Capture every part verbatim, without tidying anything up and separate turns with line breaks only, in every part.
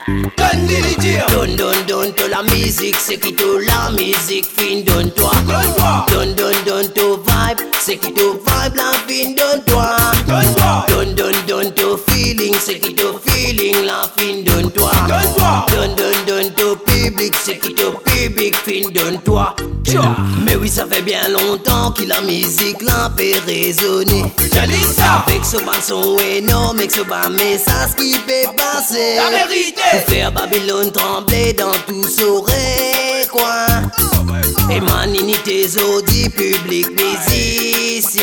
Donne-lui les dire.
Donne, donne, donne, to la musique, c'est qui tout la musique, fin, donne-toi.
Donne-toi.
Donne, donne, donne, to vibe, c'est qui tout vibe, la fin, donne-toi.
Donne-toi.
Donne, donne, donne, to feeling, c'est qui tout feeling, la fin, donne-toi.
Donne-toi.
Donne, donne, donne, to public, c'est qui tout public, fin, donne-toi. Mais oui, ça fait bien longtemps que la musique l'a fait résonner.
J'allais ça.
Avec ce bas son énorme, avec ce bas message qui fait passer.
La vérité.
Pour faire Babylone trembler dans tout ce coin. Et maninité audits public musicien.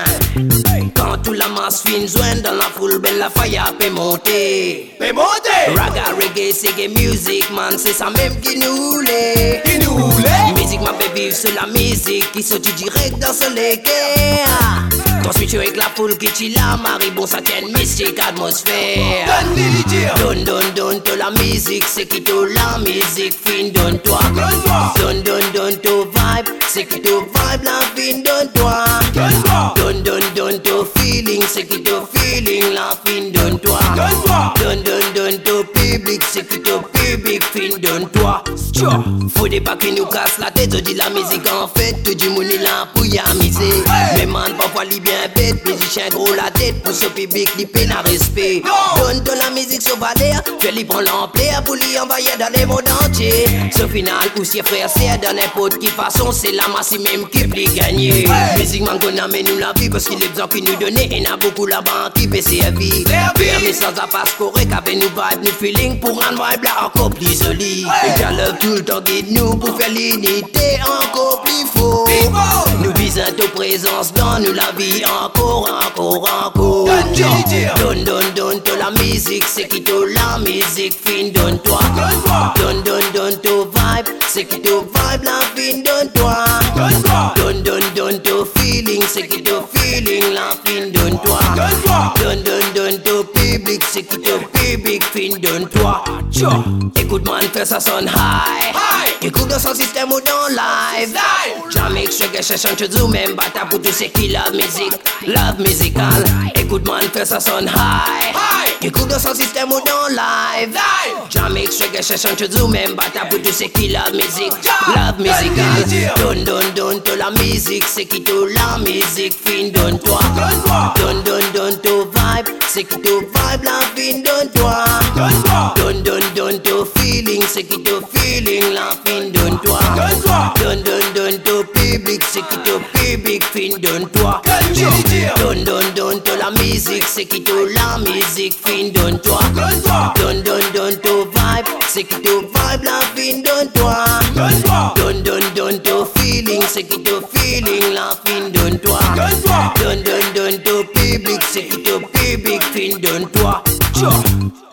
Quand tout la masse fin joint dans la foule, belle la fire peut monter.
Mais montez.
Raga, reggae, reggae music, man, c'est ça même qui nous l'est.
Qui nous voulait.
Musique m'a fait vivre sur la musique qui sortit direct dans ce légué. Quand je suis avec la foule qui chille la Marie, bon ça tient une mystique atmosphère.
Donne-lui les dire.
Donne, donne, donne, to la musique, c'est qui tout la musique, fin, donne-toi.
Donne-toi.
Donne, donne, donne, to vibe, c'est qui tout vibe, la fin, donne-toi.
Donne-toi.
Donne, donne, donne, to feeling, c'est qui tout feeling, la fin, donne-toi.
Donne-toi.
Donne, donne, donne, to public, c'est qui tout public, fin, donne-toi. Faut des pas qui nous cassent la tête, je dis la musique en fait, tout du monde est là pour y amuser. Mais man, parfois li bien bête, musicien gros la tête, pour ce public li peine à respect. Donne de la musique sur Valère, fais li prendre l'ampleur pour li envoyer dans les mondes entiers. Ce final, ou si frère, c'est dans n'importe qui façon, c'est la masse même qui peut gagner. Musique man qu'on amène nous la vie, parce qu'il est besoin qu'il nous donne, et n'a beaucoup la banque qui peut servir. Faire mes sens à passe correct, avec nous vibe, nous feeling, pour rendre vibe là encore plus joli. Et qu'à l'heure tout le temps guide nous, pour faire l'unité encore plus fort. Nous visons ta présence dans nous la vie encore, encore, encore. Donne, donne, donne, to la musique, c'est qui tout la musique, fin, donne-toi.
Donne-toi.
Donne, donne, donne, to vibe, c'est qui tout vibe, la fin, donne-toi.
Donne-toi.
Donne, donne, donne, to feeling, c'est qui tout feeling, la fin, donne-toi.
Donne-toi.
Donne, donne, donne, to public, c'est qui tout public, fin, donne-toi. Écoute man, fais ça son high. Écoute dans son système ou dans live. Jamaica, reggae, session, tu dis même bata pour tous ceux qui love musique, love musical. Écoute man, fais ça son high. Écoute dans son système ou dans live. Jamaica, reggae, session, tu dis même bata pour tous ceux qui love musique, love musical. Donne, donne, donne, to la musique, c'est qui tout la musique, fin, donne-toi. Donne, donne, donne, to vibe, c'est qui tout vibe, la fin, donne-toi. Donne, donne, donne, to feeling, c'est qui tout feeling, la fin, donne-toi. Donne, donne, donne, to public, c'est qui tout public, fin, donne-toi. Donne, donne, donne, to la musique, c'est qui tout la musique, fin, donne-toi. Donne, donne, donne, to vibe, c'est qui tout vibe, la fin, donne-toi. Donne, donne, donne, to feeling, c'est qui tout feeling, la fin, donne-toi. Donne, donne, donne, to public, c'est qui tout public, fin, donne-toi.